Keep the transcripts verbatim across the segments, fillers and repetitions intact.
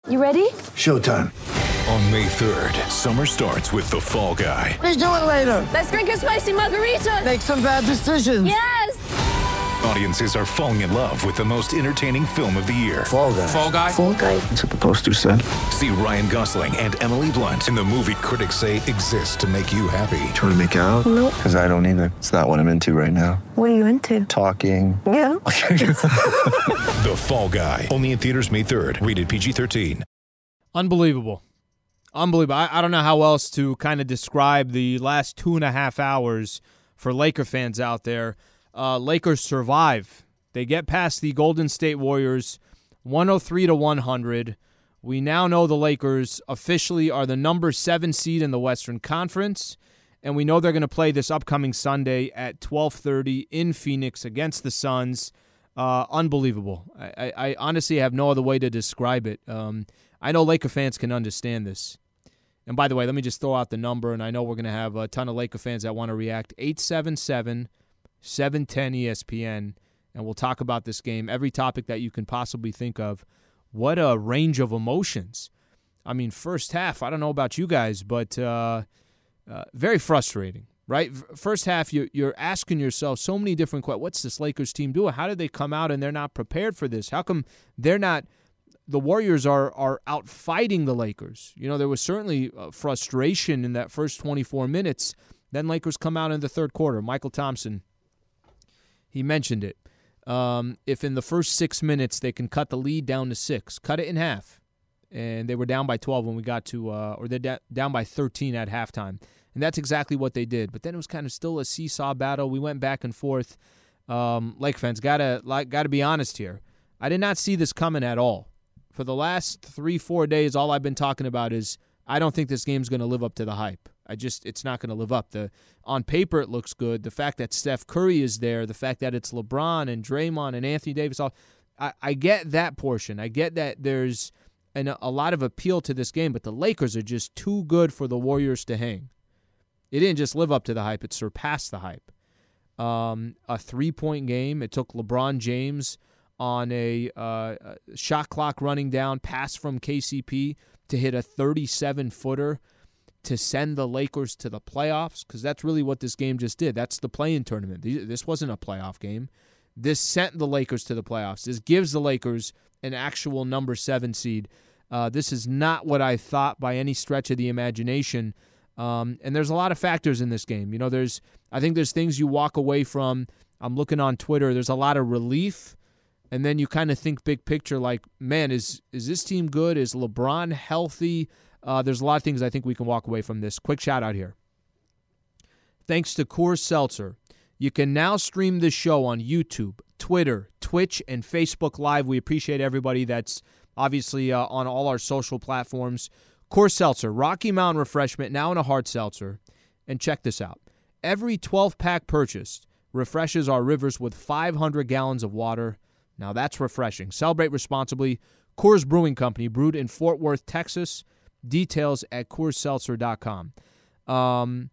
You ready? Showtime. On May third, summer starts with The Fall Guy. Let's do it later. Let's drink a spicy margarita. Make some bad decisions. Yes! Audiences are falling in love with the most entertaining film of the year. Fall Guy. Fall Guy? Fall Guy. That's what the poster said. See Ryan Gosling and Emily Blunt in the movie critics say exists to make you happy. Trying to make it out? Nope. Because I don't either. It's not what I'm into right now. What are you into? Talking. Yeah. The Fall Guy. Only in theaters May third. Rated P G thirteen. Unbelievable. Unbelievable. I, I don't know how else to kind of describe the last two and a half hours for Laker fans out there. Uh, Lakers survive. They get past the Golden State Warriors one oh three to one hundred. We now know the Lakers officially are the number seven seed in the Western Conference, and we know they're going to play this upcoming Sunday at twelve thirty in Phoenix against the Suns. Uh, unbelievable. I, I, I honestly have no other way to describe it. Um, I know Laker fans can understand this. And by the way, let me just throw out the number, and I know we're going to have a ton of Laker fans that want to react. eight seven seven, seven one zero, E S P N, and we'll talk about this game, every topic that you can possibly think of. What a range of emotions. I mean, first half, I don't know about you guys, but uh, uh, very frustrating, right? First half, you're, you're asking yourself so many different questions. What's this Lakers team doing? How did they come out and they're not prepared for this? How come they're not – the Warriors are are out fighting the Lakers? You know, there was certainly uh, frustration in that first twenty-four minutes. Then Lakers come out in the third quarter. Michael Thompson, he mentioned it. Um, if in the first six minutes they can cut the lead down to six, cut it in half. And they were down by twelve when we got to, uh, or they're da- down by thirteen at halftime. And that's exactly what they did. But then it was kind of still a seesaw battle. We went back and forth. Um, Lake fans, gotta like, gotta be honest here. I did not see this coming at all. For the last three, four days, all I've been talking about is I don't think this game's going to live up to the hype. I just, it's not going to live up. The on paper, it looks good. The fact that Steph Curry is there, the fact that it's LeBron and Draymond and Anthony Davis, all I, I get that portion. I get that there's an, a lot of appeal to this game, but the Lakers are just too good for the Warriors to hang. It didn't just live up to the hype; it surpassed the hype. Um, a three-point game. It took LeBron James on a uh, shot clock running down pass from K C P to hit a thirty-seven footer to send the Lakers to the playoffs, because that's really what this game just did. That's the play-in tournament. This wasn't a playoff game. This sent the Lakers to the playoffs. This gives the Lakers an actual number seven seed. Uh, this is not what I thought by any stretch of the imagination. Um, and there's a lot of factors in this game. You know, there's I think there's things you walk away from. I'm looking on Twitter. There's a lot of relief. And then you kind of think big picture like, man, is is this team good? Is LeBron healthy? Uh, there's a lot of things I think we can walk away from this. Quick shout out here. Thanks to Coors Seltzer, you can now stream this show on YouTube, Twitter, Twitch, and Facebook Live. We appreciate everybody that's obviously uh, on all our social platforms. Coors Seltzer, Rocky Mountain Refreshment, now in a hard seltzer. And check this out. Every twelve-pack purchased refreshes our rivers with five hundred gallons of water. Now that's refreshing. Celebrate responsibly. Coors Brewing Company, brewed in Fort Worth, Texas. Details at Coors Seltzer dot com. Um,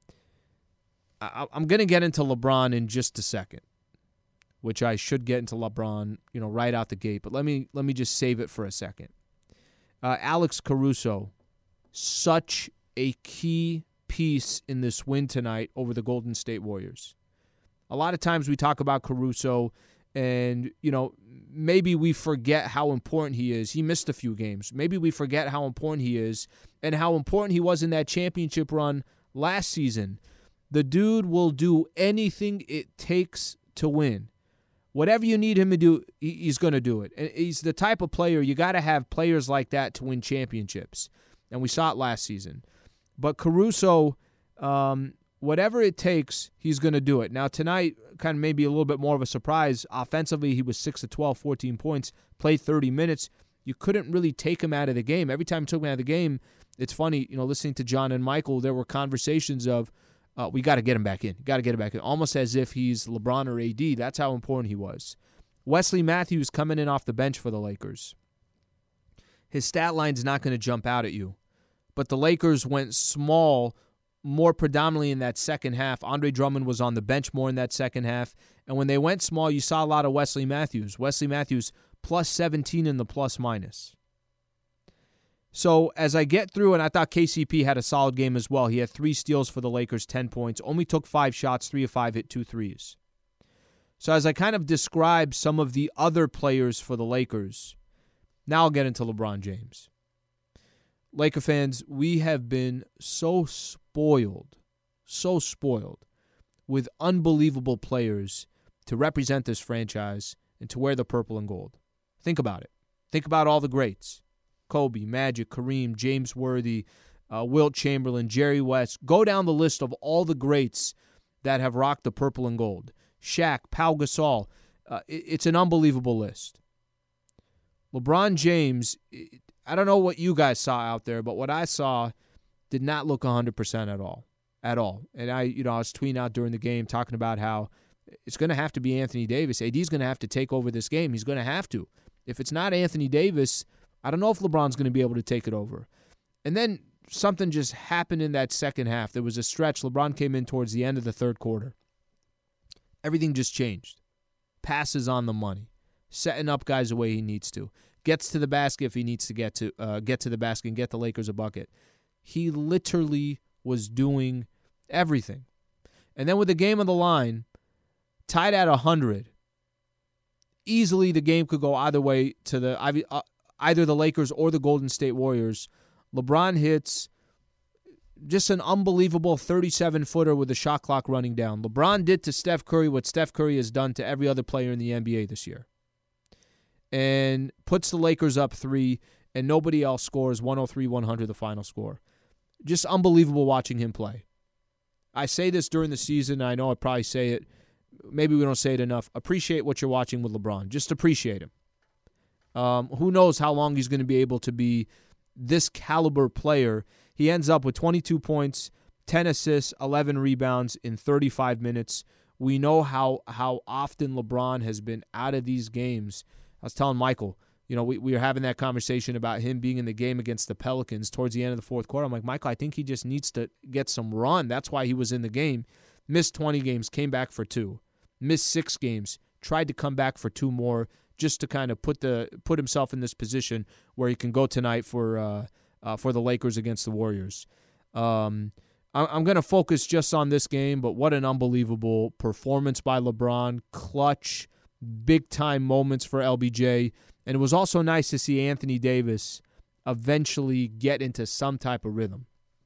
I, I'm going to get into LeBron in just a second, which I should get into LeBron, you know, right out the gate. But let me let me just save it for a second. Uh, Alex Caruso, such a key piece in this win tonight over the Golden State Warriors. A lot of times we talk about Caruso, and, you know, maybe we forget how important he is. He missed a few games. Maybe we forget how important he is and how important he was in that championship run last season. The dude will do anything it takes to win. Whatever you need him to do, he's going to do it. And he's the type of player, you got to have players like that to win championships. And we saw it last season. But Caruso, um, whatever it takes, he's going to do it. Now, tonight, kind of maybe a little bit more of a surprise. Offensively, he was six of twelve, fourteen points, played thirty minutes. You couldn't really take him out of the game. Every time you took him out of the game, it's funny, you know, listening to John and Michael, there were conversations of, uh, we got to get him back in. Got to get him back in. Almost as if he's LeBron or A D. That's how important he was. Wesley Matthews coming in off the bench for the Lakers. His stat line's not going to jump out at you. But the Lakers went small more predominantly in that second half. Andre Drummond was on the bench more in that second half. And when they went small, you saw a lot of Wesley Matthews. Wesley Matthews plus seventeen in the plus minus. So as I get through, and I thought K C P had a solid game as well. He had three steals for the Lakers, ten points, only took five shots, three of five, hit two threes. So as I kind of describe some of the other players for the Lakers, now I'll get into LeBron James. Laker fans, we have been so spoiled, so spoiled with unbelievable players to represent this franchise and to wear the purple and gold. Think about it. Think about all the greats. Kobe, Magic, Kareem, James Worthy, uh, Wilt Chamberlain, Jerry West. Go down the list of all the greats that have rocked the purple and gold. Shaq, Pau Gasol. Uh, it, it's an unbelievable list. LeBron James, I don't know what you guys saw out there, but what I saw did not look one hundred percent at all. At all. And I, you know, I was tweeting out during the game talking about how it's going to have to be Anthony Davis. A D's going to have to take over this game. He's going to have to. If it's not Anthony Davis, I don't know if LeBron's going to be able to take it over. And then something just happened in that second half. There was a stretch. LeBron came in towards the end of the third quarter. Everything just changed. Passes on the money. Setting up guys the way he needs to. Gets to the basket if he needs to get to uh, get to the basket and get the Lakers a bucket. He literally was doing everything. And then with the game on the line, tied at one hundred, easily the game could go either way to the uh, either the Lakers or the Golden State Warriors. LeBron hits just an unbelievable thirty-seven-footer with the shot clock running down. LeBron did to Steph Curry what Steph Curry has done to every other player in the N B A this year. And puts the Lakers up three, and nobody else scores. one oh three one hundred the final score. Just unbelievable watching him play. I say this during the season. I know I probably say it. Maybe we don't say it enough. Appreciate what you're watching with LeBron. Just appreciate him. Um, who knows how long he's going to be able to be this caliber player. He ends up with twenty-two points, ten assists, eleven rebounds in thirty-five minutes. We know how how often LeBron has been out of these games. I was telling Michael, you know, we, we were having that conversation about him being in the game against the Pelicans towards the end of the fourth quarter. I'm like, Michael, I think he just needs to get some run. That's why he was in the game. Missed twenty games, came back for two. Missed six games, tried to come back for two more just to kind of put the put himself in this position where he can go tonight for uh, uh, for the Lakers against the Warriors. Um, I, I'm going to focus just on this game, but what an unbelievable performance by LeBron. Clutch, big-time moments for L B J. And it was also nice to see Anthony Davis eventually get into some type of rhythm.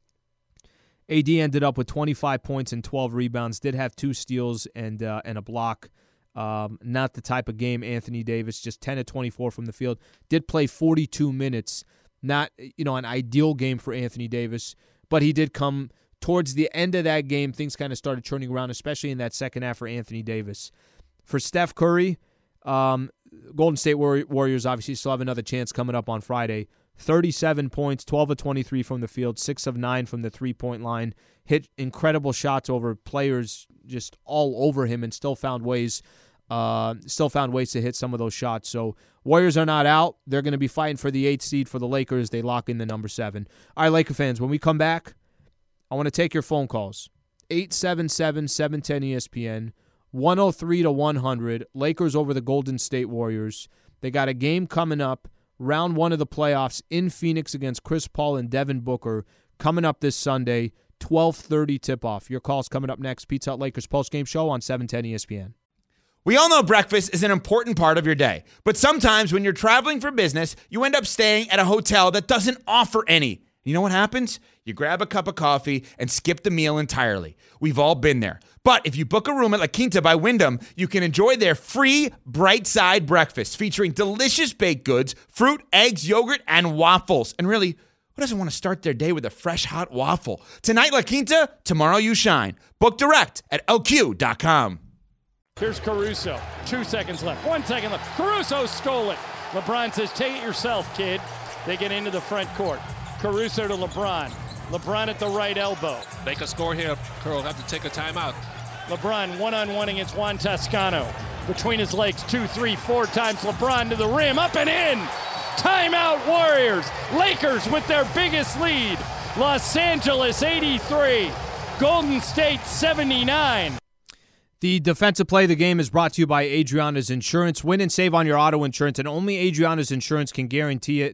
A D ended up with twenty-five points and twelve rebounds, did have two steals and uh, and a block. Um, not the type of game Anthony Davis, just ten of twenty-four from the field. Did play forty-two minutes. Not, you know, an ideal game for Anthony Davis, but he did come towards the end of that game. Things kind of started turning around, especially in that second half for Anthony Davis. For Steph Curry, um, Golden State Warriors obviously still have another chance coming up on Friday. thirty-seven points, twelve of twenty-three from the field, six of nine from the three-point line. Hit incredible shots over players just all over him and still found ways uh, still found ways to hit some of those shots. So Warriors are not out. They're going to be fighting for the eighth seed for the Lakers. They lock in the number seven. All right, Laker fans, when we come back, I want to take your phone calls. eight seven seven, seven one zero, E S P N, one oh three to one hundred. Lakers over the Golden State Warriors. They got a game coming up. Round one of the playoffs in Phoenix against Chris Paul and Devin Booker coming up this Sunday, twelve thirty tip-off. Your call's coming up next. Pizza Hut Lakers postgame show on seven ten E S P N. We all know breakfast is an important part of your day, but sometimes when you're traveling for business, you end up staying at a hotel that doesn't offer any. You know what happens? You grab a cup of coffee and skip the meal entirely. We've all been there. But if you book a room at La Quinta by Wyndham, you can enjoy their free Bright Side breakfast featuring delicious baked goods, fruit, eggs, yogurt, and waffles. And really, who doesn't want to start their day with a fresh, hot waffle? Tonight, La Quinta, tomorrow you shine. Book direct at L Q dot com. Here's Caruso. Two seconds left. One second left. Caruso stole it. LeBron says, take it yourself, kid. They get into the front court. Caruso to LeBron. LeBron at the right elbow. Make a score here. Curl have to take a timeout. LeBron one-on-one against Juan Toscano. Between his legs, two, three, four times. LeBron to the rim, up and in. Timeout Warriors. Lakers with their biggest lead. Los Angeles eighty-three. Golden State seventy-nine. The defensive play of the game is brought to you by Adriana's Insurance. Win and save on your auto insurance, and only Adriana's Insurance can guarantee it.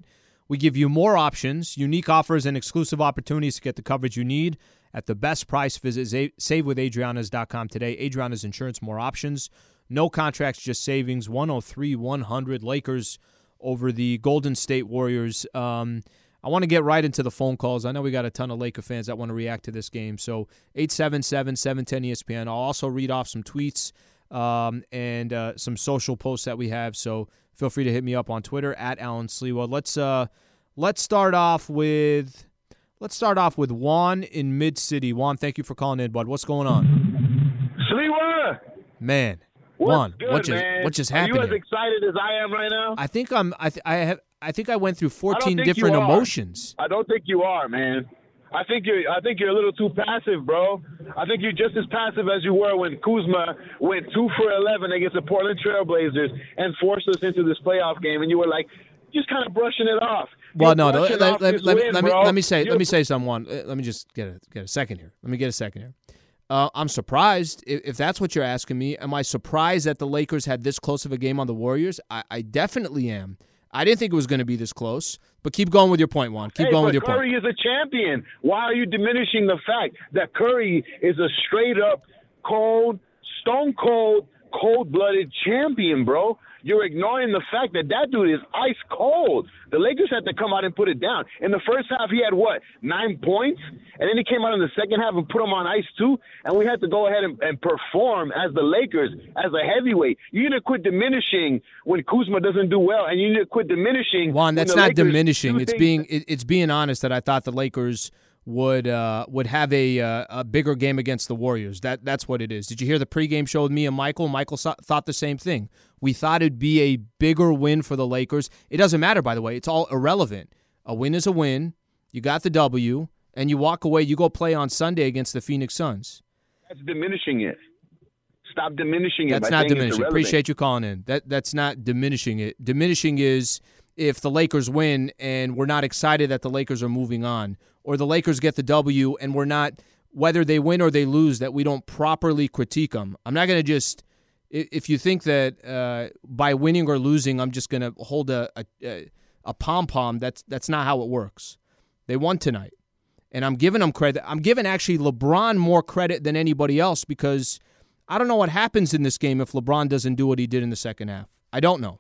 We give you more options, unique offers, and exclusive opportunities to get the coverage you need at the best price. Visit save with adrianas dot com today. Adriana's Insurance, more options. No contracts, just savings. one oh three one hundred Lakers over the Golden State Warriors. Um, I want to get right into the phone calls. I know we got a ton of Laker fans that want to react to this game. So eight seven seven, seven one zero, E S P N. I'll also read off some tweets um, and uh, some social posts that we have. So feel free to hit me up on Twitter at Alan Sliwa. Let's uh, let's start off with let's start off with Juan in Mid City. Juan, thank you for calling in, bud. What's going on? Sliwa! Man, What's Juan, good, what just man? what just Are happened? you as here? excited as I am right now? I think I'm. I th- I have. I think I went through I don't fourteen think you different are. emotions. I don't think you are, man. I think you're. I think you're a little too passive, bro. I think you're just as passive as you were when Kuzma went two for eleven against the Portland Trailblazers and forced us into this playoff game, and you were like, just kind of brushing it off. Well, You're no, no brushing let, off let, this let, win, let me bro. let me say You're- let me say something. Juan. Uh, Let me just get a get a second here. Let me get a second here. Uh, I'm surprised if, if that's what you're asking me. Am I surprised that the Lakers had this close of a game on the Warriors? I, I definitely am. I didn't think it was going to be this close. But keep going with your point, Juan. Keep hey, going but with your Curry point. is a champion. Why are you diminishing the fact that Curry is a straight up cold, stone cold, cold blooded champion, bro? You're ignoring the fact that that dude is ice cold. The Lakers had to come out and put it down. In the first half, he had what, nine points? And then he came out in the second half and put him on ice too. And we had to go ahead and, and perform as the Lakers, as a heavyweight. You need to quit diminishing when Kuzma doesn't do well, and you need to quit diminishing. Juan, that's when the not Lakers diminishing. do It's things- being it, it's being honest that I thought the Lakers would uh, would have a uh, a bigger game against the Warriors. That that's what it is. Did you hear the pregame show with me and Michael? Michael so- thought the same thing. We thought it'd be a bigger win for the Lakers. It doesn't matter, by the way. It's all irrelevant. A win is a win. You got the W, and you walk away. You go play on Sunday against the Phoenix Suns. That's diminishing it. Stop diminishing it. That's by not saying it's diminishing. irrelevant. Appreciate you calling in. That that's not diminishing it. Diminishing is if the Lakers win and we're not excited that the Lakers are moving on, or the Lakers get the W and we're not, whether they win or they lose, that we don't properly critique them. I'm not going to just, if you think that uh, by winning or losing, I'm just going to hold a a, a pom-pom, that's that's not how it works. They won tonight, and I'm giving them credit. I'm giving actually LeBron more credit than anybody else because I don't know what happens in this game if LeBron doesn't do what he did in the second half. I don't know.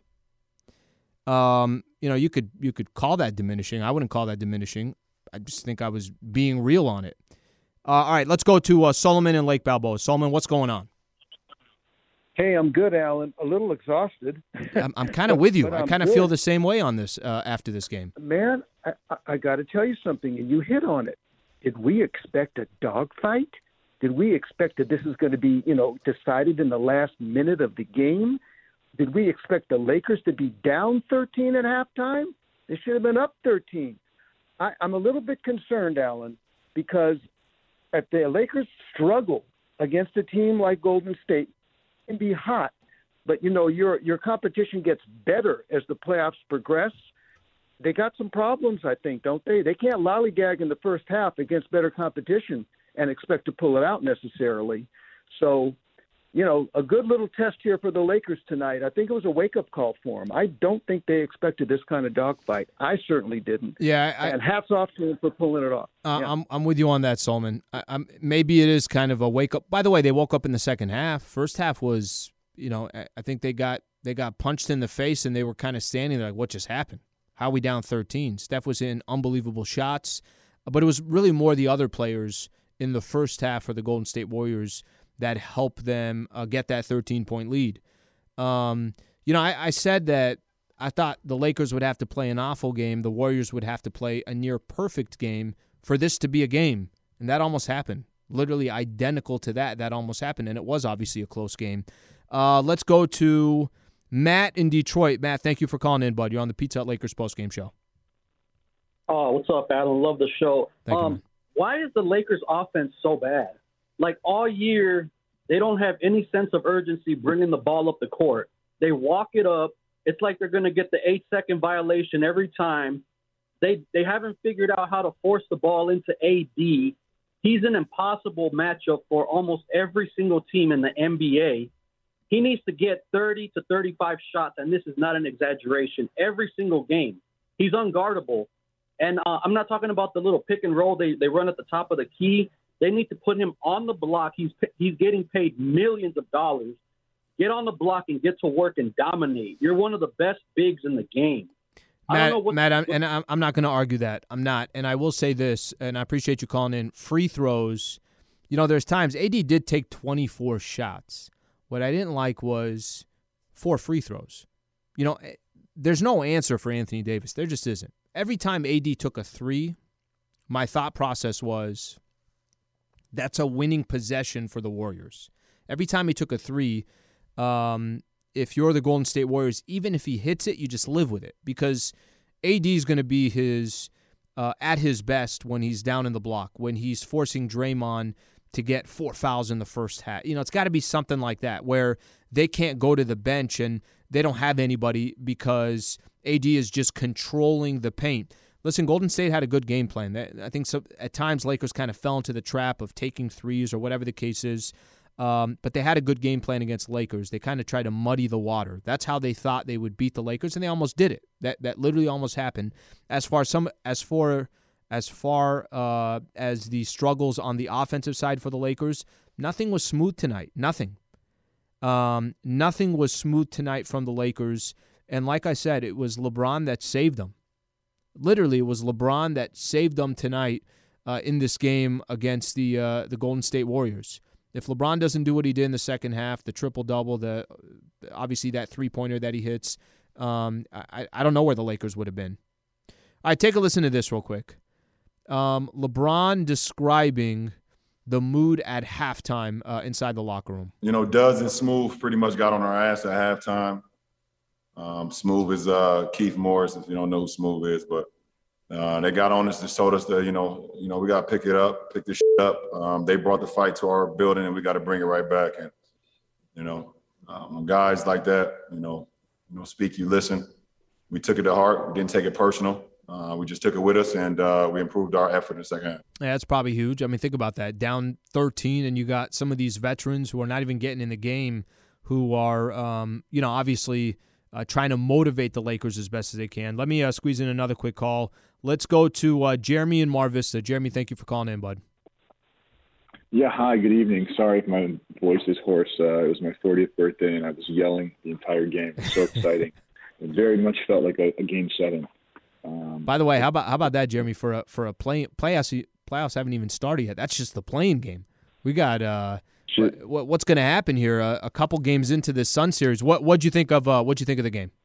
Um, you know, you could you could call that diminishing. I wouldn't call that diminishing. I just think I was being real on it. Uh, all right, let's go to uh, Solomon and Lake Balboa. Solomon, what's going on? Hey, I'm good, Alan. A little exhausted. I'm, I'm kind of with you. But I I'm kind of good. feel the same way on this uh, after this game. Man, I, I, I got to tell you something, and you hit on it. Did we expect a dogfight? Did we expect that this is going to be, you know, decided in the last minute of the game? Did we expect the Lakers to be down thirteen at halftime? They should have been up thirteen. I, I'm a little bit concerned, Alan, because if the Lakers struggle against a team like Golden State, it can be hot. But, you know, your your competition gets better as the playoffs progress. They got some problems, I think, don't they? They can't lollygag in the first half against better competition and expect to pull it out necessarily. So, you know, a good little test here for the Lakers tonight. I think it was a wake-up call for them. I don't think they expected this kind of dogfight. I certainly didn't. Yeah, I, and hats off to them for pulling it off. Uh, Yeah. I'm I'm with you on that, Solomon. I, I'm, maybe it is kind of a wake up. By the way, they woke up in the second half. First half was, you know, I, I think they got they got punched in the face and they were kind of standing there like, what just happened? How are we down thirteen? Steph was in unbelievable shots, but it was really more the other players in the first half for the Golden State Warriors that helped them uh, get that thirteen-point lead. Um, you know, I, I said that I thought the Lakers would have to play an awful game. The Warriors would have to play a near-perfect game for this to be a game, and that almost happened. Literally identical to that. That almost happened, and it was obviously a close game. Uh, let's go to Matt in Detroit. Matt, thank you for calling in, bud. You're on the Pizza Hut Lakers postgame show. Oh, what's up, Alan? Love the show. Thank you, um, man. why is the Lakers offense so bad? Like all year, they don't have any sense of urgency bringing the ball up the court. They walk it up. It's like they're going to get the eight-second violation every time. They they haven't figured out how to force the ball into A D. He's an impossible matchup for almost every single team in the N B A. He needs to get thirty to thirty-five shots, and this is not an exaggeration, every single game. He's unguardable. And uh, I'm not talking about the little pick and roll they, they run at the top of the key. They need to put him on the block. He's he's getting paid millions of dollars. Get on the block and get to work and dominate. You're one of the best bigs in the game. Matt, I don't know what, Matt, I'm, what, and I'm, I'm not going to argue that. I'm not. And I will say this, and I appreciate you calling in. Free throws, you know, there's times A D did take twenty-four shots. What I didn't like was four free throws. You know, there's no answer for Anthony Davis. There just isn't. Every time A D took a three, my thought process was, that's a winning possession for the Warriors. Every time he took a three, um, if you're the Golden State Warriors, even if he hits it, you just live with it because A D is going to be his uh, at his best when he's down in the block, when he's forcing Draymond to get four fouls in the first half. You know, it's got to be something like that where they can't go to the bench and they don't have anybody because A D is just controlling the paint. Listen, Golden State had a good game plan. I think so, at times Lakers kind of fell into the trap of taking threes or whatever the case is. Um, but they had a good game plan against Lakers. They kind of tried to muddy the water. That's how they thought they would beat the Lakers, and they almost did it. That that literally almost happened. As far as some as for as far uh, as the struggles on the offensive side for the Lakers, nothing was smooth tonight. Nothing. Um, nothing was smooth tonight from the Lakers. And like I said, it was LeBron that saved them. Literally, it was LeBron that saved them tonight uh, in this game against the uh, the Golden State Warriors. If LeBron doesn't do what he did in the second half, the triple-double, the obviously that three-pointer that he hits, um, I, I don't know where the Lakers would have been. All right, take a listen to this real quick. Um, LeBron describing the mood at halftime uh, inside the locker room. You know, Duz and Smooth pretty much got on our ass at halftime. Um, Smooth is uh, Keith Morris, if you don't know who Smooth is, but uh, they got on us, just told us that, you know, you know, we got to pick it up, pick this shit up. Um, they brought the fight to our building, and we got to bring it right back. And, you know, um, guys like that, you know, you know, speak, you listen. We took it to heart. We didn't take it personal. Uh, we just took it with us, and uh, we improved our effort in the second half. Yeah, that's probably huge. I mean, think about that. Down thirteen, and you got some of these veterans who are not even getting in the game who are, um, you know, obviously uh, trying to motivate the Lakers as best as they can. Let me uh, squeeze in another quick call. Let's go to uh, Jeremy in Mar Vista. Jeremy, thank you for calling in, bud. Yeah, hi, good evening. Sorry if my voice is hoarse. Uh, it was my fortieth birthday, and I was yelling the entire game. It was so exciting. It very much felt like a, a game seven. Um, By the way, how about how about that, Jeremy? For a for a play playoffs playoffs haven't even started yet. That's just the playing game. We got uh, what, what's going to happen here? Uh, a couple games into this Sun series. What what'd you think of uh, what'd you think of the game?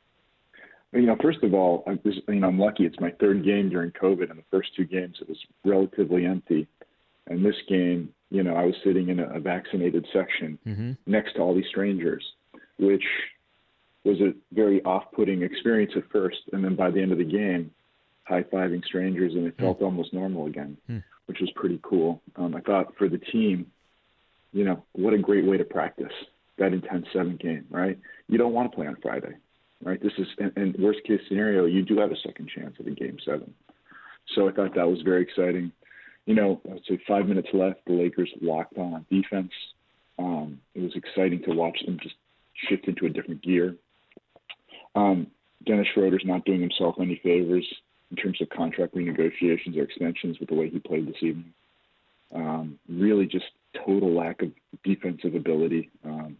You know, first of all, I was, you know, I'm lucky. It's my third game during COVID, and the first two games it was relatively empty. And this game, you know, I was sitting in a, a vaccinated section mm-hmm. next to all these strangers, which was a very off-putting experience at first. And then by the end of the game, high-fiving strangers, and it felt mm. almost normal again, mm. which was pretty cool. Um, I thought for the team, you know, what a great way to practice that intense seventh game, right? You don't want to play on Friday, right? This is, and worst-case scenario, you do have a second chance at a game seven. So I thought that was very exciting. You know, I'd say five minutes left, the Lakers locked on defense. Um, it was exciting to watch them just shift into a different gear. Um, Dennis Schroeder's not doing himself any favors in terms of contract renegotiations or extensions with the way he played this evening. Um, really just total lack of defensive ability. Um,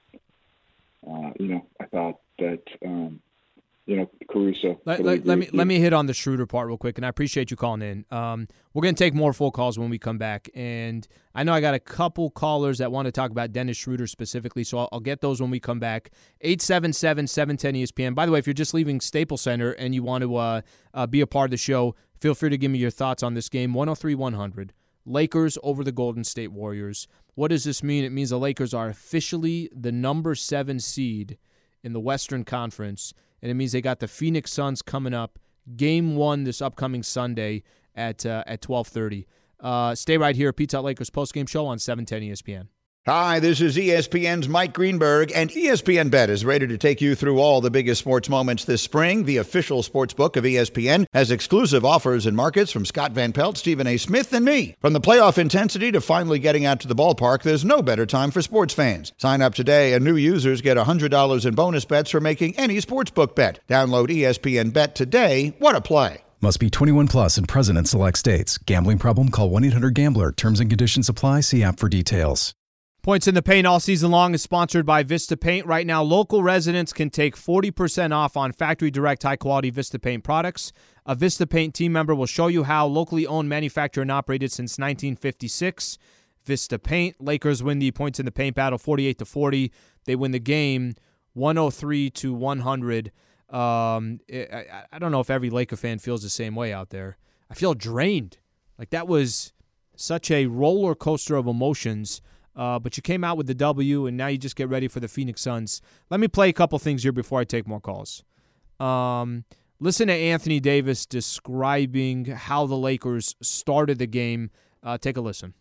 uh, you know, I thought that, um, you know, Caruso. Let, let, let me let me hit on the Schroeder part real quick, and I appreciate you calling in. Um, we're going to take more full calls when we come back, and I know I got a couple callers that want to talk about Dennis Schroeder specifically, so I'll, I'll get those when we come back. eight seven seven, seven one zero, E S P N. By the way, if you're just leaving Staples Center and you want to uh, uh, be a part of the show, feel free to give me your thoughts on this game. one oh three one hundred, Lakers over the Golden State Warriors. What does this mean? It means the Lakers are officially the number seven seed in the Western Conference, and it means they got the Phoenix Suns coming up, game one this upcoming Sunday at uh, at twelve thirty. Uh, stay right here, Pizza Hut Lakers postgame show on seven ten E S P N. Hi, this is E S P N's Mike Greenberg, and E S P N Bet is ready to take you through all the biggest sports moments this spring. The official sports book of E S P N has exclusive offers and markets from Scott Van Pelt, Stephen A. Smith, and me. From the playoff intensity to finally getting out to the ballpark, there's no better time for sports fans. Sign up today, and new users get one hundred dollars in bonus bets for making any sportsbook bet. Download E S P N Bet today. What a play. Must be twenty-one plus and present in select states. Gambling problem? Call one eight hundred gambler. Terms and conditions apply. See app for details. Points in the Paint all season long is sponsored by Vista Paint. Right now, local residents can take forty percent off on factory direct high-quality Vista Paint products. A Vista Paint team member will show you how. Locally owned, manufactured, and operated since nineteen fifty-six. Vista Paint. Lakers win the Points in the Paint battle forty-eight to forty. They win the game one oh three to one hundred. Um, I, I don't know if every Laker fan feels the same way out there. I feel drained. Like, that was such a roller coaster of emotions. Uh, but you came out with the W, and now you just get ready for the Phoenix Suns. Let me play a couple things here before I take more calls. Um, listen to Anthony Davis describing how the Lakers started the game. Uh, take a listen.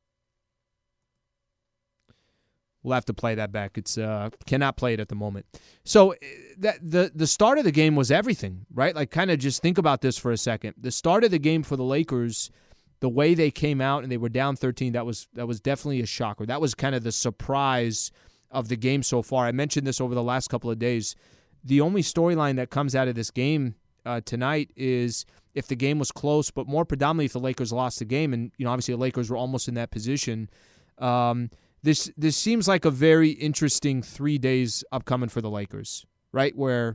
We'll have to play that back. It's uh, cannot play it at the moment. So that the the start of the game was everything, right? Like, kind of just think about this for a second. The start of the game for the Lakers, the way they came out and they were down thirteen, that was that was definitely a shocker. That was kind of the surprise of the game so far. I mentioned this over the last couple of days. The only storyline that comes out of this game uh, tonight is if the game was close, but more predominantly if the Lakers lost the game. And, you know, obviously the Lakers were almost in that position. Um, this this seems like a very interesting three days upcoming for the Lakers, right? Where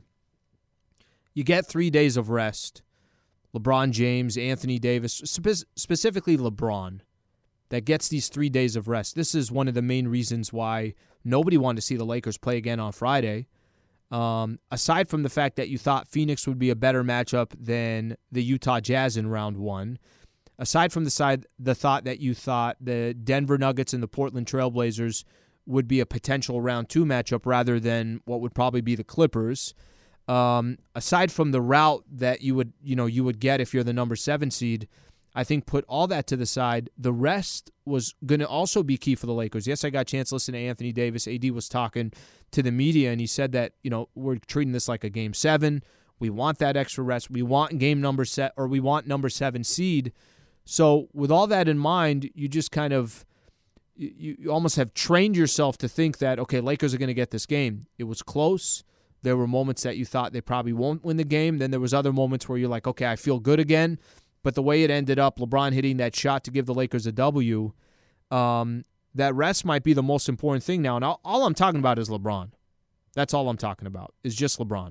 you get three days of rest. LeBron James, Anthony Davis, spe- specifically LeBron, that gets these three days of rest. This is one of the main reasons why nobody wanted to see the Lakers play again on Friday. Um, aside from the fact that you thought Phoenix would be a better matchup than the Utah Jazz in round one, aside from the side the thought that you thought the Denver Nuggets and the Portland Trailblazers would be a potential round two matchup rather than what would probably be the Clippers. Um, aside from the route that you would, you know, you would get if you're the number seven seed, I think put all that to the side. The rest was going to also be key for the Lakers. Yes, I got a chance to listen to Anthony Davis. A D was talking to the media, and he said that, you know, we're treating this like a game seven. We want that extra rest. We want game number set, or we want number seven seed. So with all that in mind, you just kind of, you, you almost have trained yourself to think that, okay, Lakers are going to get this game. It was close. There were moments that you thought they probably won't win the game. Then there was other moments where you're like, okay, I feel good again. But the way it ended up, LeBron hitting that shot to give the Lakers a W, um, that rest might be the most important thing now. And all, all I'm talking about is LeBron. That's all I'm talking about is just LeBron.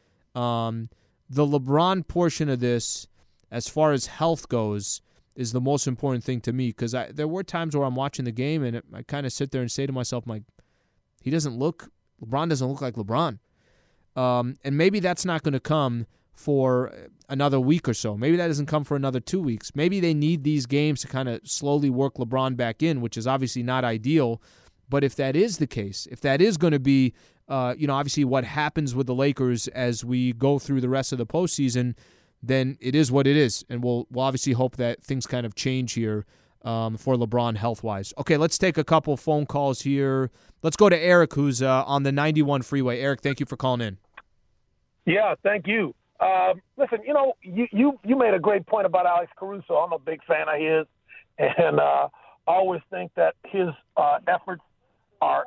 Um, the LeBron portion of this, as far as health goes, is the most important thing to me because there were times where I'm watching the game and it, I kind of sit there and say to myself, I'm like, he doesn't look, LeBron doesn't look like LeBron. Um, and maybe that's not going to come for another week or so. Maybe that doesn't come for another two weeks. Maybe they need these games to kind of slowly work LeBron back in, which is obviously not ideal. But if that is the case, if that is going to be, uh, you know, obviously what happens with the Lakers as we go through the rest of the postseason, then it is what it is. And we'll, we'll obviously hope that things kind of change here um, for LeBron health-wise. Okay, let's take a couple phone calls here. Let's go to Eric, who's uh, on the ninety-one freeway. Eric, thank you for calling in. Yeah, thank you. Uh, listen, you know, you, you, you made a great point about Alex Caruso. I'm a big fan of his, and uh, I always think that his uh, efforts are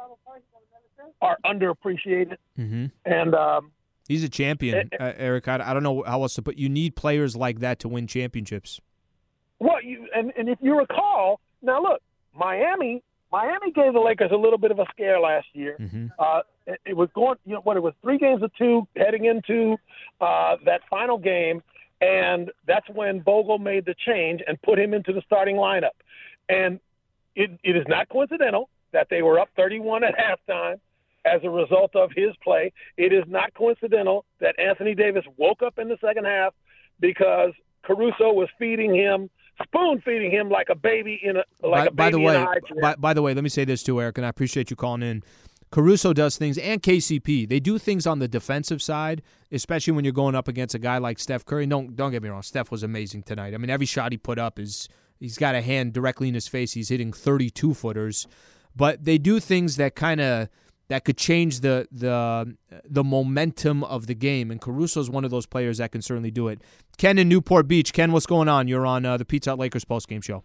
are underappreciated. Mm-hmm. And um, he's a champion, uh, Eric. I, I don't know how else to put. You need players like that to win championships. Well, you and, and if you recall, now look, Miami. Miami gave the Lakers a little bit of a scare last year. Mm-hmm. Uh, it, it was going, you know, what it was three games to two heading into uh, that final game, and that's when Bogle made the change and put him into the starting lineup. And it, it is not coincidental that they were up thirty-one at halftime as a result of his play. It is not coincidental that Anthony Davis woke up in the second half because Caruso was feeding him. Spoon feeding him like a baby in a like by, a baby by the way, in a high chair. By, by the way, let me say this too, Eric, and I appreciate you calling in. Caruso does things, and K C P. They do things on the defensive side, especially when you're going up against a guy like Steph Curry. Don't don't get me wrong, Steph was amazing tonight. I mean, every shot he put up is he's got a hand directly in his face. He's hitting thirty-two footers. but they do things that kind of that could change the the the momentum of the game. And Caruso is one of those players that can certainly do it. Ken in Newport Beach. Ken, what's going on? You're on uh, the Pizza Hut Lakers postgame show.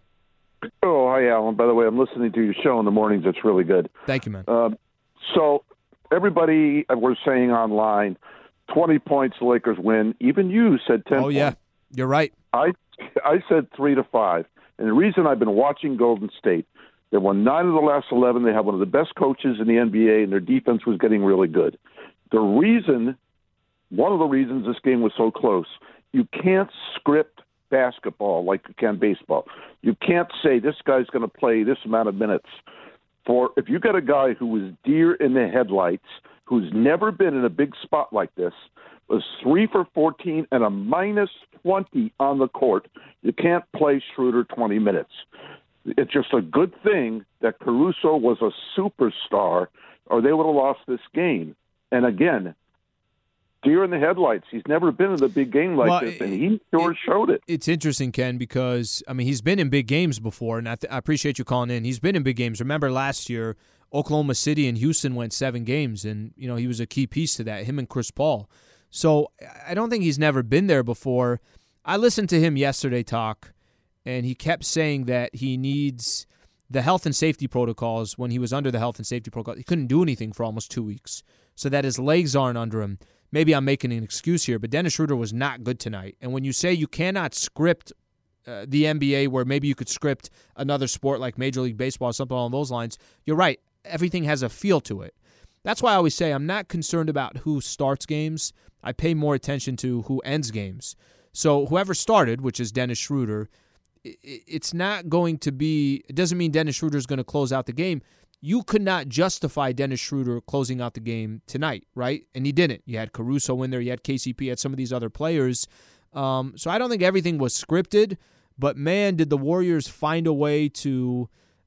Oh, hi, Alan. By the way, I'm listening to your show in the mornings. It's really good. Thank you, man. Um, so everybody was saying online, twenty points, the Lakers win. Even you said ten Oh, points. yeah. You're right. I I said three to five. And the reason I've been watching Golden State, they won nine of the last eleven. They have one of the best coaches in the N B A, and their defense was getting really good. The reason, one of the reasons this game was so close, you can't script basketball like you can baseball. You can't say this guy's going to play this amount of minutes. For if you got a guy who was deer in the headlights, who's never been in a big spot like this, was three for fourteen and a minus twenty on the court, you can't play Schroeder twenty minutes. It's just a good thing that Caruso was a superstar, or they would have lost this game. And again, deer in the headlights. He's never been in a big game like Well, this, and he sure showed it. It's interesting, Ken, because, I mean, he's been in big games before, and I, th- I appreciate you calling in. He's been in big games. Remember last year, Oklahoma City and Houston went seven games, and, you know, he was a key piece to that, him and Chris Paul. So I don't think he's never been there before. I listened to him yesterday talk, and he kept saying that he needs the health and safety protocols. When he was under the health and safety protocol, he couldn't do anything for almost two weeks, so that his legs aren't under him. Maybe I'm making an excuse here, but Dennis Schroeder was not good tonight. And when you say you cannot script uh, the N B A, where maybe you could script another sport like Major League Baseball or something along those lines, you're right. Everything has a feel to it. That's why I always say I'm not concerned about who starts games. I pay more attention to who ends games. So whoever started, which is Dennis Schroeder, it's not going to be – it doesn't mean Dennis Schroeder is going to close out the game. You could not justify Dennis Schroeder closing out the game tonight, right? And he didn't. You had Caruso in there. You had K C P. You had some of these other players. Um, so I don't think everything was scripted. But, man, did the Warriors find a way to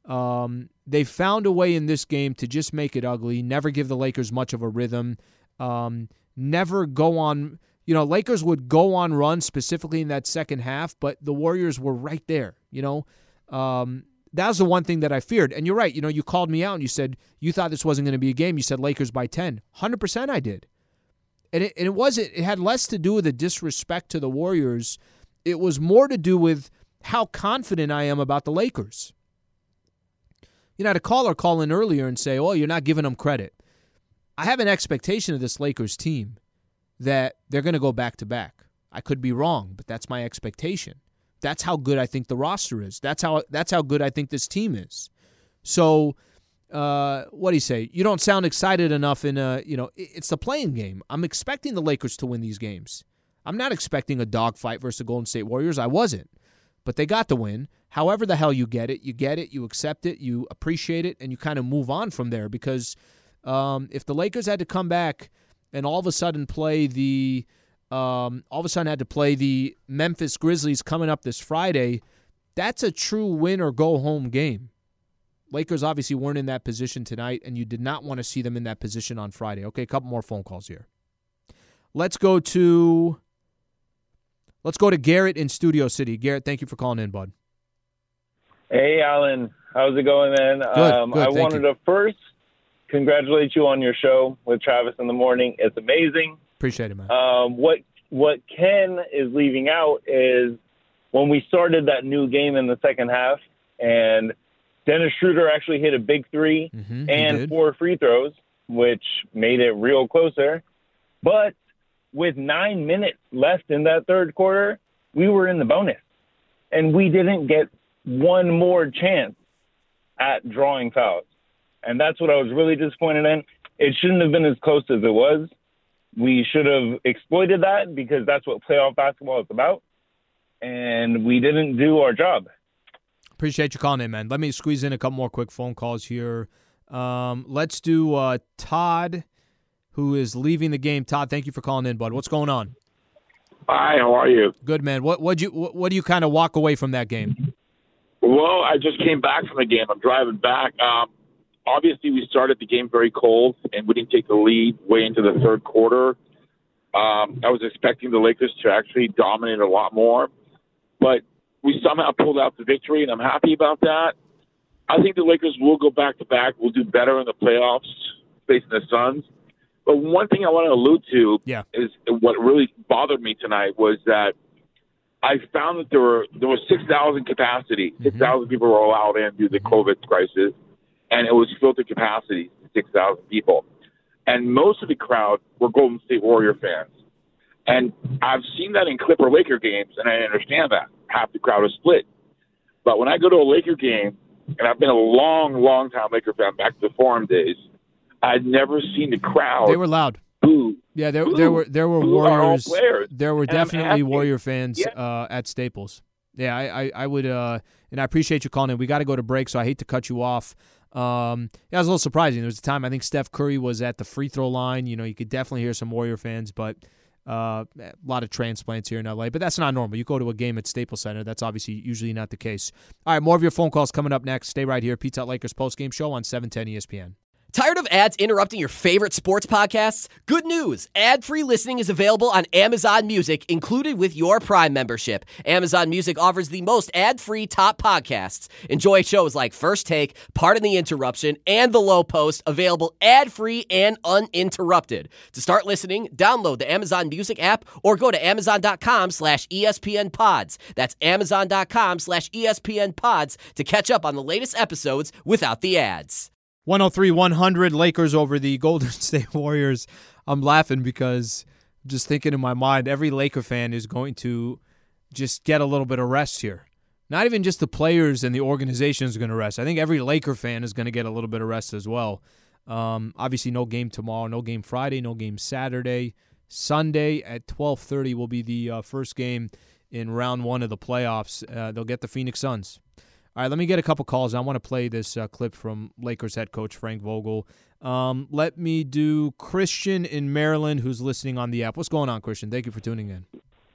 um, – they found a way in this game to just make it ugly, never give the Lakers much of a rhythm, um, never go on – you know, Lakers would go on runs specifically in that second half, but the Warriors were right there, you know. Um, that was the one thing that I feared. And you're right. You know, you called me out and you said you thought this wasn't going to be a game. You said Lakers by ten. one hundred percent I did. And it, and it wasn't. It had less to do with the disrespect to the Warriors. It was more to do with how confident I am about the Lakers. You know, I had a caller call in earlier and say, oh, you're not giving them credit. I have an expectation of this Lakers team that they're going to go back-to-back. I could be wrong, but that's my expectation. That's how good I think the roster is. That's how that's how good I think this team is. So, uh, what do you say? You don't sound excited enough in a, you know, it's the playing game. I'm expecting the Lakers to win these games. I'm not expecting a dogfight versus the Golden State Warriors. I wasn't. But they got the win. However the hell you get it, you get it, you accept it, you appreciate it, and you kind of move on from there. Because um, if the Lakers had to come back and all of a sudden play the um, all of a sudden had to play the Memphis Grizzlies coming up this Friday, that's a true win or go home game. Lakers obviously weren't in that position tonight, and you did not want to see them in that position on Friday. Okay, a couple more phone calls here. Let's go to let's go to Garrett in Studio City. Garrett, thank you for calling in, bud. Hey, Alan. How's it going, man? Good, um, good, I thank wanted you. to first congratulate you on your show with Travis in the morning. It's amazing. Appreciate it, man. Um, what what Ken is leaving out is when we started that new game in the second half, and Dennis Schroeder actually hit a big three Mm-hmm, and four free throws, which made it real closer. But with nine minutes left in that third quarter, we were in the bonus, and we didn't get one more chance at drawing fouls. And that's what I was really disappointed in. It shouldn't have been as close as it was. We should have exploited that because that's what playoff basketball is about. And we didn't do our job. Appreciate you calling in, man. Let me squeeze in a couple more quick phone calls here. Um, let's do uh, Todd, who is leaving the game. Todd, thank you for calling in, bud. What's going on? Hi, how are you? Good, man. What what you what, what do you kind of walk away from that game? Well, I just came back from the game. I'm driving back. Um, obviously, we started the game very cold, and we didn't take the lead way into the third quarter. Um, I was expecting the Lakers to actually dominate a lot more, but we somehow pulled out the victory, and I'm happy about that. I think the Lakers will go back to back. We'll do better in the playoffs facing the Suns. But one thing I want to allude to yeah. is what really bothered me tonight was that I found that there were there was six thousand capacity. Mm-hmm. six thousand people were allowed in due to the COVID crisis, and it was filled to capacity, six thousand people. And most of the crowd were Golden State Warrior fans. And I've seen that in Clipper Laker games, and I understand that. Half the crowd is split. But when I go to a Laker game, and I've been a long, long time Laker fan back to the Forum days, I'd never seen the crowd. They were loud. Boo. Yeah, there, boo, there were there were Warriors. There were And I'm definitely asking, Warrior fans yeah. uh, at Staples. Yeah, I, I, I would, uh, and I appreciate you calling in. We got to go to break, so I hate to cut you off. Um, yeah, it was a little surprising. There was a time I think Steph Curry was at the free throw line. You know, you could definitely hear some Warrior fans, but uh, a lot of transplants here in L A. But that's not normal. You go to a game at Staples Center, that's obviously usually not the case. All right, more of your phone calls coming up next. Stay right here. Pizza Hut Lakers postgame show on seven ten E S P N. Tired of ads interrupting your favorite sports podcasts? Good news. Ad-free listening is available on Amazon Music, included with your Prime membership. Amazon Music offers the most ad-free top podcasts. Enjoy shows like First Take, Pardon the Interruption, and The Low Post, available ad-free and uninterrupted. To start listening, download the Amazon Music app or go to amazon.com slash ESPN pods. That's amazon.com slash ESPN pods to catch up on the latest episodes without the ads. one oh three one hundred Lakers over the Golden State Warriors. I'm laughing because I'm just thinking in my mind, every Laker fan is going to just get a little bit of rest here. Not even just the players and the organization is going to rest. I think every Laker fan is going to get a little bit of rest as well. Um, obviously, no game tomorrow, no game Friday, no game Saturday. Sunday at twelve thirty will be the uh, first game in round one of the playoffs. Uh, they'll get the Phoenix Suns. All right, let me get a couple calls. I want to play this uh, clip from Lakers head coach Frank Vogel. Um, let me do Christian in Maryland, who's listening on the app. What's going on, Christian? Thank you for tuning in.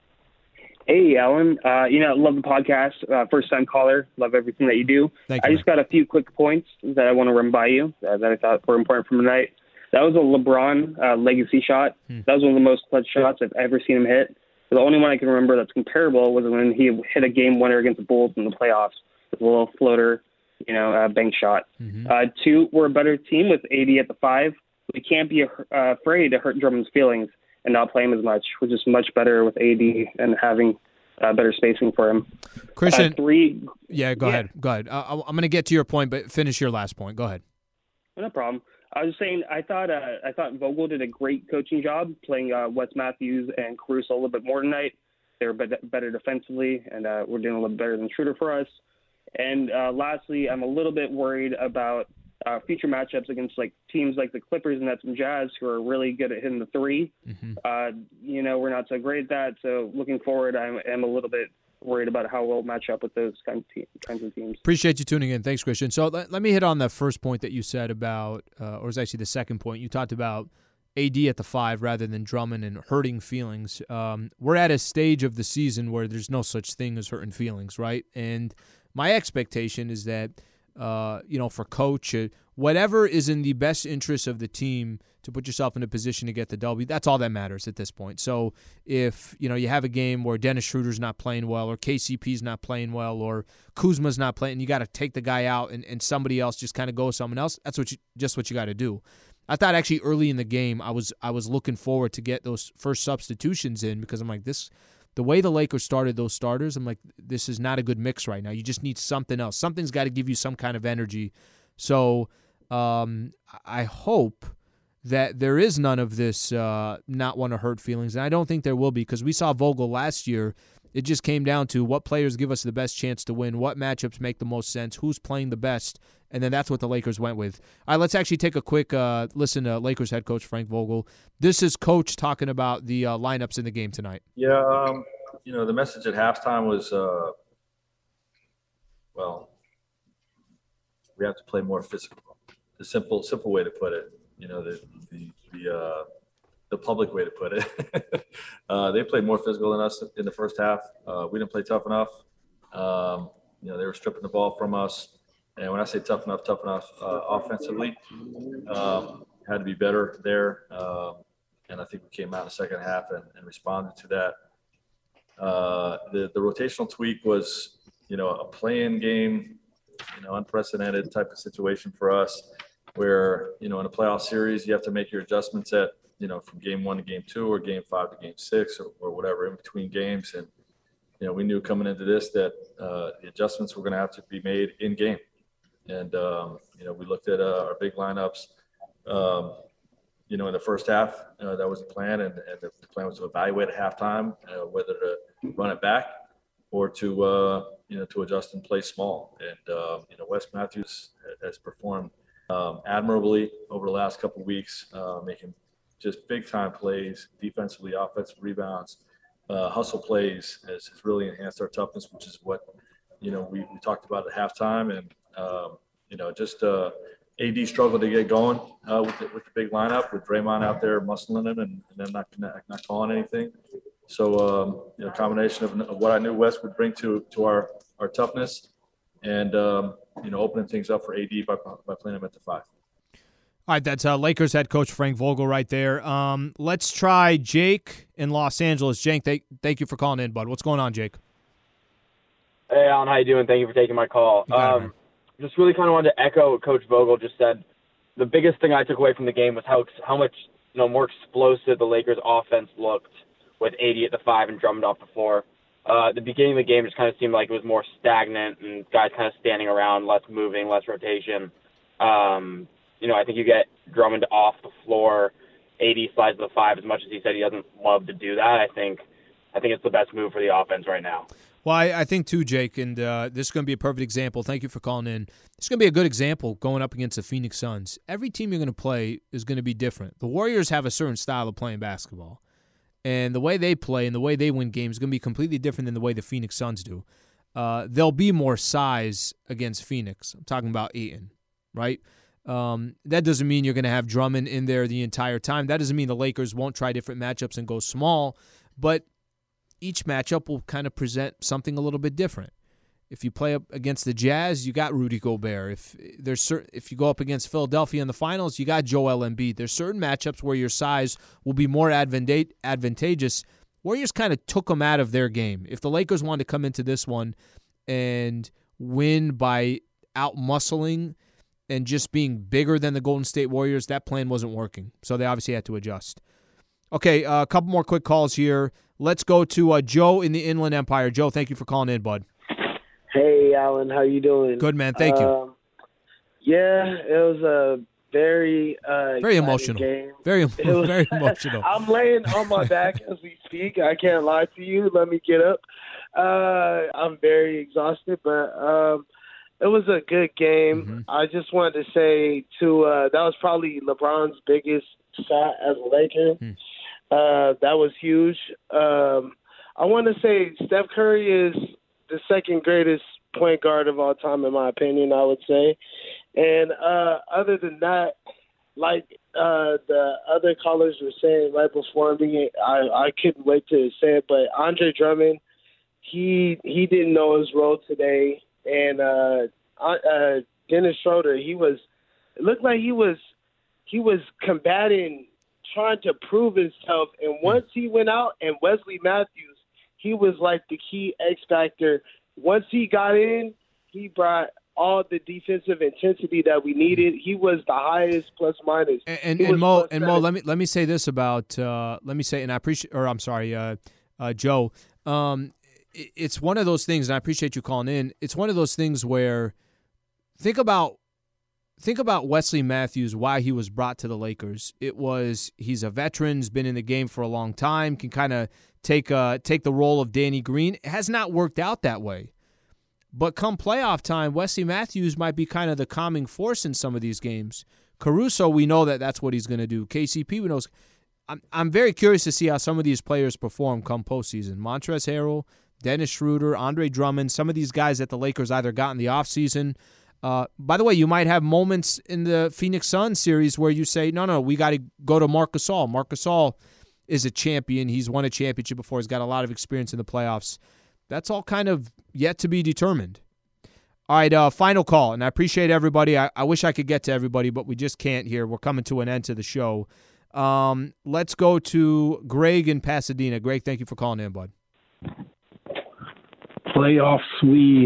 Hey, Alan. Uh, you know, love the podcast. Uh, first-time caller. Love everything that you do. Thank you, I just got a few quick points that I want to run by you uh, that I thought were important from tonight. That was a LeBron uh, legacy shot. Hmm. That was one of the most clutch shots I've ever seen him hit. The only one I can remember that's comparable was when he hit a game winner against the Bulls in the playoffs. A little floater, you know, uh, bank shot. Mm-hmm. Uh, two, we're a better team with A D at the five. We can't be uh, afraid to hurt Drummond's feelings and not play him as much. We're just much better with A D and having uh, better spacing for him. Christian, uh, three. Yeah, go yeah. ahead. Go ahead. Uh, I'm going to get to your point, but finish your last point. Go ahead. No problem. I was just saying, I thought uh, I thought Vogel did a great coaching job playing uh, Wes Matthews and Caruso a little bit more tonight. They were better defensively, and uh, we're doing a little better than Schroeder for us. And uh, lastly, I'm a little bit worried about uh, future matchups against like teams like the Clippers, Nets, and Jazz, who are really good at hitting the three. Mm-hmm. Uh, you know, we're not so great at that. So looking forward, I am a little bit worried about how we'll match up with those kinds of, te- kinds of teams. Appreciate you tuning in. Thanks, Christian. So let, let me hit on the first point that you said about, uh, or it was actually the second point. You talked about A D at the five rather than Drummond and hurting feelings. Um, we're at a stage of the season where there's no such thing as hurting feelings, right? And my expectation is that, uh, you know, for coach, uh, whatever is in the best interest of the team to put yourself in a position to get the W, that's all that matters at this point. So if, you know, you have a game where Dennis Schroeder's not playing well or K C P's not playing well or Kuzma's not playing, you got to take the guy out and, and somebody else just kind of go with someone else, that's what you, just what you got to do. I thought actually early in the game I was I was looking forward to get those first substitutions in because I'm like, this – the way the Lakers started those starters, I'm like, this is not a good mix right now. You just need something else. Something's got to give you some kind of energy. So um, I hope that there is none of this uh, not want to hurt feelings, and I don't think there will be because we saw Vogel last year. It just came down to what players give us the best chance to win, what matchups make the most sense, who's playing the best, and then that's what the Lakers went with. All right, let's actually take a quick uh, listen to Lakers head coach Frank Vogel. This is Coach talking about the uh, lineups in the game tonight. Yeah, um, you know, the message at halftime was, uh, well, we have to play more physical. The simple, simple way to put it. You know, the the the, uh, the public way to put it. uh, they played more physical than us in the first half. Uh, we didn't play tough enough. Um, you know, they were stripping the ball from us. And when I say tough enough, tough enough uh, offensively, um, had to be better there. Um, and I think we came out in the second half and, and responded to that. Uh, the, the rotational tweak was, you know, a play-in game you know, unprecedented type of situation for us where, you know, in a playoff series, you have to make your adjustments at, you know, from game one to game two or game five to game six or, or whatever in between games. And, you know, we knew coming into this that uh, the adjustments were going to have to be made in game. And, um, you know, we looked at uh, our big lineups, um, you know, in the first half, uh, that was the plan. And, and the plan was to evaluate at halftime uh, whether to run it back or to, uh, you know, to adjust and play small. And, uh, you know, Wes Matthews has performed um, admirably over the last couple of weeks, uh, making just big time plays, defensively, offensive rebounds, uh, hustle plays has, has really enhanced our toughness, which is what, you know, we, we talked about at halftime. And, um, you know, just uh, A D struggled to get going uh, with, the, with the big lineup with Draymond out there muscling him and, and then not, not, not calling anything. So, um, you know, combination of, of what I knew Wes would bring to, to our, our toughness and, um, you know, opening things up for A D by, by playing him at the five. All right, that's uh, Lakers head coach Frank Vogel right there. Um, let's try Jake in Los Angeles. Jake, thank, thank you for calling in, bud. What's going on, Jake? Hey, Alan, how you doing? Thank you for taking my call. Um, just really kind of wanted to echo what Coach Vogel just said. The biggest thing I took away from the game was how how much you know more explosive the Lakers offense looked with A D at the five and Drummond off the floor. Uh, at the beginning of the game just kind of seemed like it was more stagnant and guys kind of standing around, less moving, less rotation. Um, you know, I think you get Drummond off the floor, A D slides to the five. As much as he said he doesn't love to do that, I think I think it's the best move for the offense right now. Well, I, I think too, Jake, and uh, this is going to be a perfect example. Thank you for calling in. This is going to be a good example going up against the Phoenix Suns. Every team you're going to play is going to be different. The Warriors have a certain style of playing basketball, and the way they play and the way they win games is going to be completely different than the way the Phoenix Suns do. Uh, there'll be more size against Phoenix. I'm talking about Ayton, right? Um, that doesn't mean you're going to have Drummond in there the entire time. That doesn't mean the Lakers won't try different matchups and go small, but each matchup will kind of present something a little bit different. If you play up against the Jazz, you got Rudy Gobert. If there's certain, if you go up against Philadelphia in the finals, you got Joel Embiid. There's certain matchups where your size will be more advanta- advantageous. Warriors kind of took them out of their game. If the Lakers wanted to come into this one and win by out-muscling and just being bigger than the Golden State Warriors, that plan wasn't working. So they obviously had to adjust. Okay, uh, a couple more quick calls here. Let's go to uh, Joe in the Inland Empire. Joe, thank you for calling in, bud. Hey, Alan, how you doing? Good, man. Thank you. Um, yeah, it was a very uh, very emotional game. Very, was, very emotional. I'm laying on my back as we speak. I can't lie to you. Let me get up. Uh, I'm very exhausted, but um, it was a good game. Mm-hmm. I just wanted to say to uh, that was probably LeBron's biggest shot as a Laker. Mm. Uh, that was huge. Um, I want to say Steph Curry is the second greatest point guard of all time, in my opinion, I would say. And uh, other than that, like uh, the other callers were saying right before me, I, I couldn't wait to say it, but Andre Drummond, he he didn't know his role today. And uh, uh, Dennis Schroeder, he was it looked like he was he was combating, trying to prove himself. And once he went out, and Wesley Matthews, he was like the key X factor. Once he got in, he brought all the defensive intensity that we needed. He was the highest plus minus. And, and, and Mo, and Mo, let me let me say this about uh, let me say, and I appreciate, or I'm sorry, uh, uh, Joe. Um, it, it's one of those things, and I appreciate you calling in. It's one of those things where think about. Think about Wesley Matthews, why he was brought to the Lakers. It was he's a veteran, has been in the game for a long time, can kind of take uh, take the role of Danny Green. It has not worked out that way. But come playoff time, Wesley Matthews might be kind of the calming force in some of these games. Caruso, we know that that's what he's going to do. K C P, we know. I'm, I'm very curious to see how some of these players perform come postseason. Montrezl Harrell, Dennis Schroeder, Andre Drummond, some of these guys that the Lakers either got in the offseason. Uh, by the way, you might have moments in the Phoenix Suns series where you say, no, no, we got to go to Marc Gasol. Marc Gasol is a champion. He's won a championship before. He's got a lot of experience in the playoffs. That's all kind of yet to be determined. All right, uh, final call, and I appreciate everybody. I, I wish I could get to everybody, but we just can't here. We're coming to an end to the show. Um, let's go to Greg in Pasadena. Greg, thank you for calling in, bud. Playoffs, we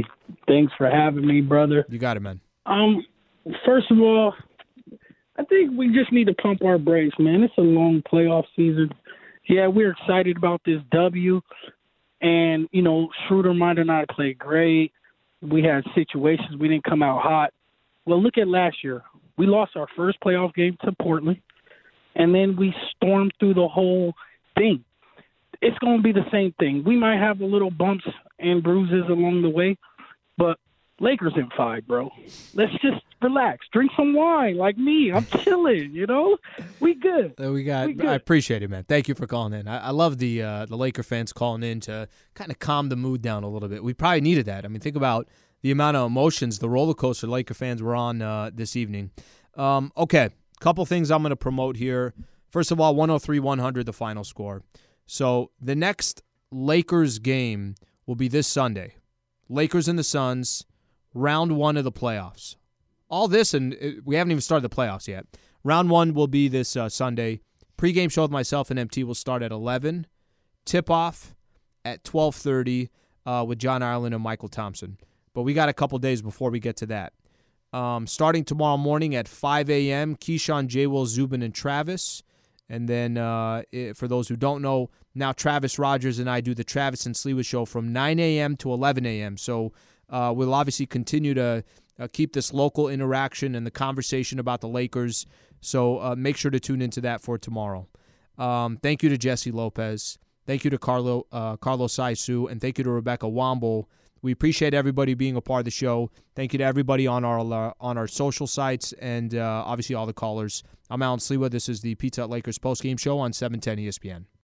Thanks for having me, brother. You got it, man. Um, first of all, I think we just need to pump our brakes, man. It's a long playoff season. Yeah, we're excited about this W, and, you know, Schroeder might have not played great. We had situations we didn't come out hot. Well, look at last year. We lost our first playoff game to Portland, and then we stormed through the whole thing. It's going to be the same thing. We might have a little bumps and bruises along the way, but Lakers in five, bro. Let's just relax. Drink some wine like me. I'm chilling, you know? We good. Uh, we got. We good. I appreciate it, man. Thank you for calling in. I, I love the uh, the Laker fans calling in to kind of calm the mood down a little bit. We probably needed that. I mean, think about the amount of emotions, the roller coaster Laker fans were on uh, this evening. Um, okay, couple things I'm going to promote here. First of all, one oh three one hundred, the final score. So the next Lakers game will be this Sunday. Lakers and the Suns, round one of the playoffs. All this, and we haven't even started the playoffs yet. Round one will be this uh, Sunday. Pre-game show with myself and M T will start at eleven. Tip-off at twelve thirty uh, with John Ireland and Michael Thompson. But we got a couple days before we get to that. Um, starting tomorrow morning at five a.m., Keyshawn, J. Will, Zubin, and Travis. And then uh, it, for those who don't know, now Travis Rogers and I do the Travis and Sliwa show from nine a.m. to eleven a.m. So uh, we'll obviously continue to uh, keep this local interaction and the conversation about the Lakers. So uh, make sure to tune into that for tomorrow. Um, thank you to Jesse Lopez. Thank you to Carlo uh, Carlos Saisu. And thank you to Rebecca Womble. We appreciate everybody being a part of the show. Thank you to everybody on our uh, on our social sites and uh, obviously all the callers. I'm Alan Sliwa. This is the Pizza Hut Lakers postgame show on seven ten E S P N.